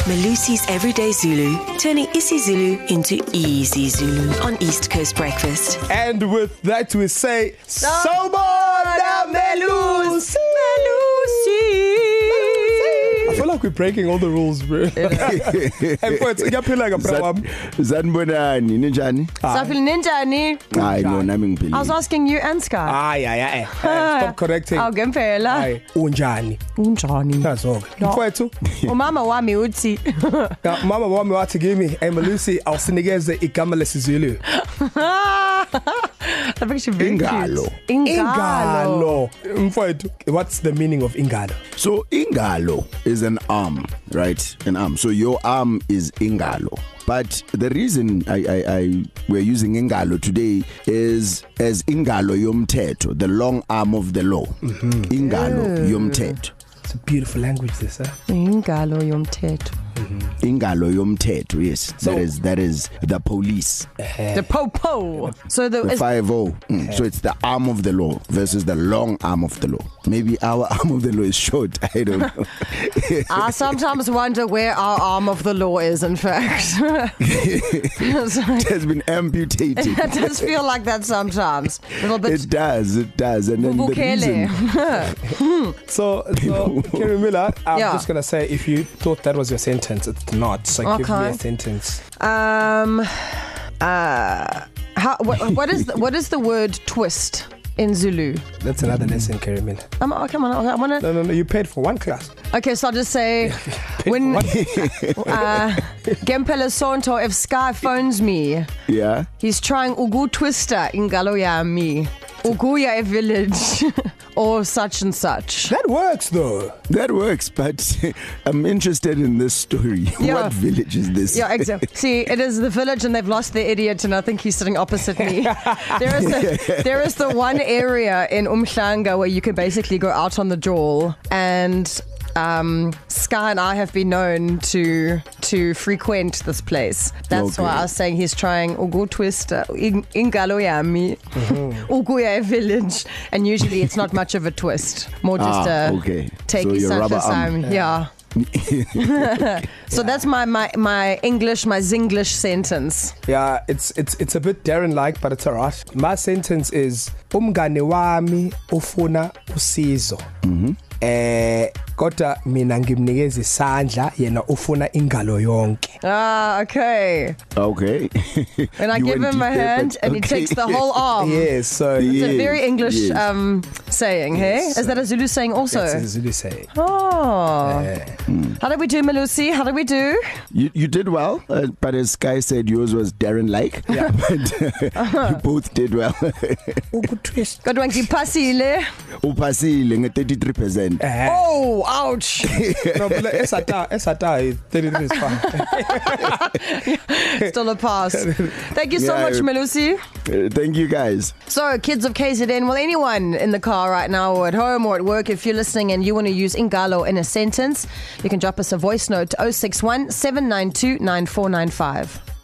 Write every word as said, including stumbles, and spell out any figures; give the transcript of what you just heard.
Malusi's Everyday Zulu, turning isiZulu into easy Zulu on East Coast Breakfast. And with that we say, Sawubona Melusi! Melusi! I feel like we're breaking all the rules, bro. And for it's ngiyaphila ngapha wami. Zanibonani ninjani? Safil ninjani? Hayi no nami ngiphilile. I was asking you and Sky. Ay ay ay. Stop correcting. Aw ngempela. Ay unjani? Unjani? Nazoke. Mfowethu. Umama wami uthi. Mama wami wathi kimi, "Hey Melusi, awusinikeze igama lesiZulu." I think she very Ingalo. cute. Ingalo. Mfowethu, what's the meaning of ingalo? So ingalo is an arm, right? An arm. So your arm is ingalo. But the reason I, I, I we're using ingalo today is as ingalo yomthetho, the long arm of the law. Mm-hmm. Ingalo yeah. yomthetho. It's a beautiful language this, huh? Ingalo yomthetho. Ingalo yomthetho, yes. So, that is that is the police. Uh, the popo. So the, the five oh. Mm. Uh, so it's the arm of the law versus the long arm of the law. Maybe our arm of the law is short. I don't know. I sometimes wonder where our arm of the law is, in fact. It has been amputated. It does feel like that sometimes. A little bit. It does, it does. And then the reason... so, so Kerry Miller, I'm yeah. just going to say, if you thought that was your sentence, it's not. So okay. Give me a sentence. Um, uh, how, what, what, is the, what is the word twist in Zulu? That's another lesson, Kerry Miller. Um, oh, come on, I wanna... No, no, no, you paid for one class. Okay, so I'll just say, when uh, Gempela Sonto, if Sky phones me, yeah, he's trying Ugu Twister in Galo Yami, Uguya village, or such and such. That works, though. That works, but I'm interested in this story. Yeah. What village is this? Yeah, exactly. See, it is the village, and they've lost their idiot, and I think he's sitting opposite me. There is the, there is the one area in Umhlanga where you can basically go out on the jawl, and um, Sky and I have been known to to frequent this place. That's okay. Why I was saying he's trying Ugu Twister in Galo Yami, Uguya village, and usually it's not much of a twist, more just ah, a okay. take so such a time. Yeah. yeah. So that's my, my my English, my Zinglish sentence. Yeah, it's it's it's a bit Darren-like, but it's alright. My sentence is umngane wami ufuna usizo. Mhm. Eh kodwa mina ngimnikeza isandla yena ufuna ingalo yonke. Ah, okay. Okay. When I give him a hand there, and okay. He takes the whole arm. Yes, so it's yes, a very English yes. um saying, yes, hey? Is that a Zulu saying also? That's a Zulu saying. Oh. Yeah. Mm. How did we do, Melusi? How did we do? You you did well, uh, but as Sky said, yours was Darren-like. Yeah. But uh, you both did well. Ukutwist. Kodwa ngipasile. Upasile nge thirty-three percent. Oh, ouch. No, but esata esata thirty-three is fine. Still a pass. Thank you so yeah, much, Melusi. Uh, thank you guys. So, kids of K Z N, well, anyone in the car right now or at home or at work, if you're listening and you want to use Ingalo in a sentence, you can drop us a voice note to oh six one, seven nine two, nine four nine five.